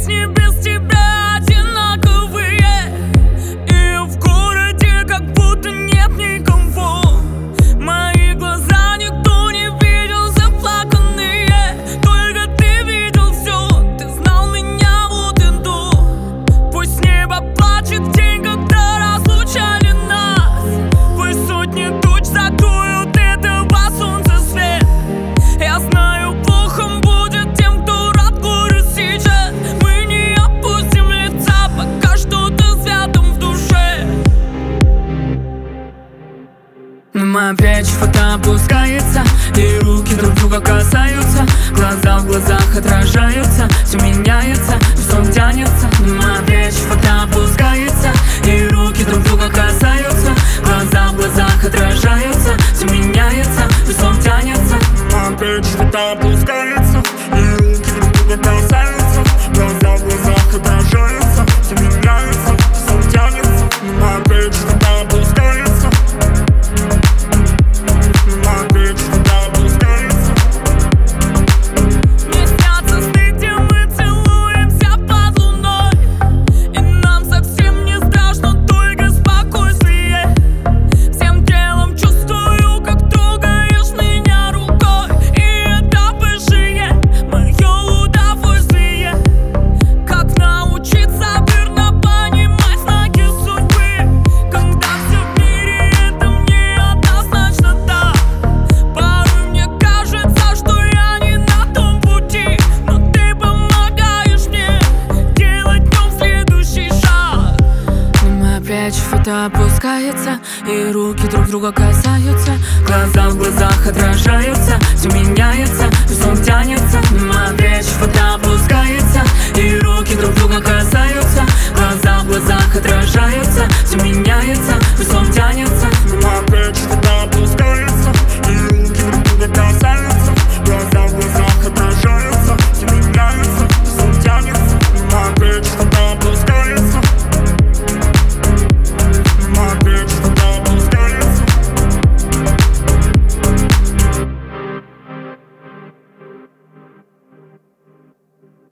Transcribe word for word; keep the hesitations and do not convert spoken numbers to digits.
песни без тебя одинаковые, и в городе как будто нет никого. Мои глаза никто не видел заплаканные, только ты видел все, ты знал меня вот и до. Пусть небо плачет день, когда разлучали нас, пусть сотни туч закроют этого солнца свет. Я знаю, плохо будет тем, кто рад горю сейчас. Мы не опустим лица, пока что-то святым в душе. Но моя плечь фото опускается, и руки друг друга касаются. Глаза в глазах отражаются, все меняется, сон тянется. Но моя плечь фото опускается, и руки друг друга касаются. Глаза в глазах отражаются, все меняется, сон тянется. Моя плечь фото опускается, и руки друг друга касаются. Глаза в глазах отражаются, все меняется, сон тянется. Моя плечь фото опускается. Мне снятся сны, где мы целуемся под луной, и нам совсем не страшно, только спокойствие. Всем телом чувствую, как трогаешь меня рукой, и это высшее мое удовольствие. Как научиться верно понимать знаки судьбы, когда все в мире это мне однозначно так. Порой мне кажется, что я не на том пути, но ты помогаешь мне делать в нем следующий шаг. На мои плечи фото опускается, и руки друг друга касаются. Глаза в глазах отражаются, все меняется, сон тянется. На мои плечи фото опускается, и руки друг друга касаются. Глаза в глазах отражаются, все меняется.